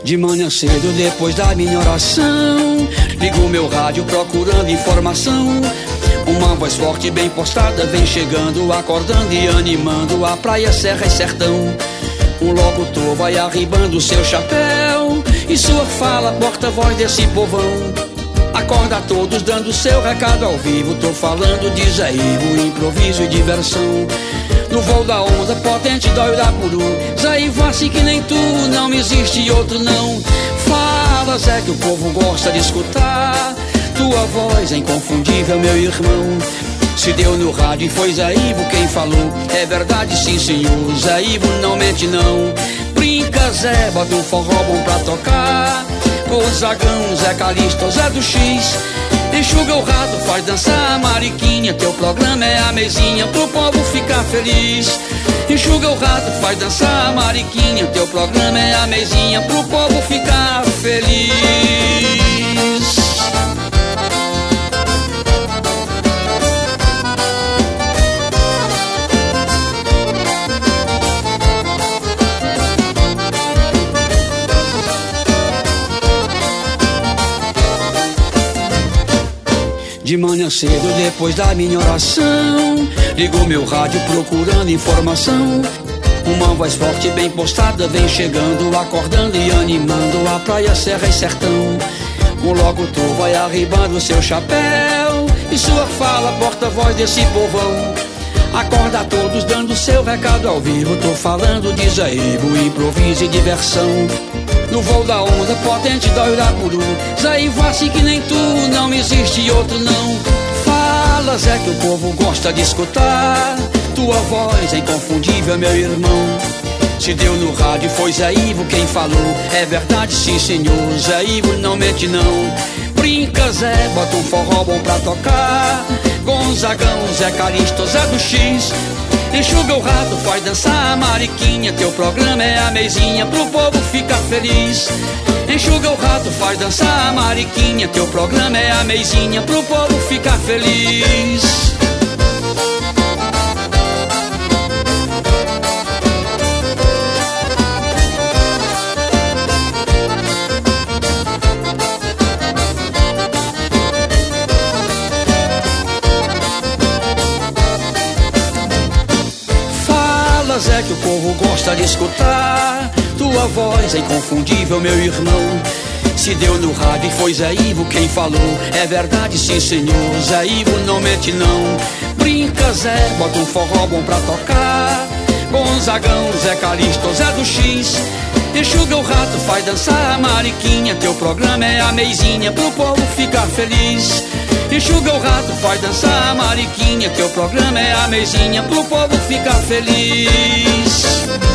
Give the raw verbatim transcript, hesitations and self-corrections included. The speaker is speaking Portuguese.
De manhã cedo, depois da minha oração, ligo meu rádio procurando informação. Uma voz forte bem postada vem chegando, acordando e animando a praia, serra e sertão. Um locutor vai arribando seu chapéu e sua fala, porta-voz desse povão. Acorda todos dando seu recado ao vivo. Tô falando de Zé Ivo, improviso e diversão. No voo da onda potente dói o Irapuru. Zé Ivo assim que nem tu, não existe outro não. Fala Zé que o povo gosta de escutar. Tua voz é inconfundível meu irmão. Se deu no rádio e foi Zé Ivo quem falou. É verdade sim senhor, Zé Ivo não mente não. Brinca Zé, bota um forró bom pra tocar. Gonzagão, Zé Calixto, Zé do X. Enxuga o rato, faz dançar a mariquinha. Teu programa é a mesinha pro povo ficar feliz. Enxuga o rato, faz dançar a mariquinha. Teu programa é a mesinha pro povo ficar feliz. De manhã cedo, depois da minha oração, ligo meu rádio procurando informação. Uma voz forte bem postada vem chegando, acordando e animando a praia, serra e sertão. Um locutor vai arribando seu chapéu e sua fala, porta-voz desse povão. Acorda a todos dando seu recado ao vivo. Tô falando de Zé Ivo, improviso e diversão. No voo da onda potente dói o Irapuru. Zé Ivo assim que nem tu, não existe outro não. Fala Zé que o povo gosta de escutar. Tua voz é inconfundível meu irmão. Se deu no rádio foi Zé Ivo quem falou. É verdade sim senhor, Zé Ivo não mente não. Brinca Zé, bota um forró bom pra tocar. Gonzagão, Zé Calixto, Zé do X. Enxuga o rato, faz dançar a mariquinha. Teu programa é a mesinha pro povo ficar feliz. Enxuga o rato, faz dançar a mariquinha. Teu programa é a mesinha pro povo ficar feliz. Zé que o povo gosta de escutar. Tua voz é inconfundível meu irmão. Se deu no rádio e foi Zé Ivo quem falou. É verdade sim senhor, Zé Ivo não mente não. Brinca Zé, bota um forró bom pra tocar. Gonzagão, Zé Calixto, Zé do X. Enxuga o rato, faz dançar a mariquinha. Teu programa é a mesinha pro povo ficar feliz. Enxuga o rato, faz dançar a mariquinha. Teu programa é a mesinha pro povo ficar feliz.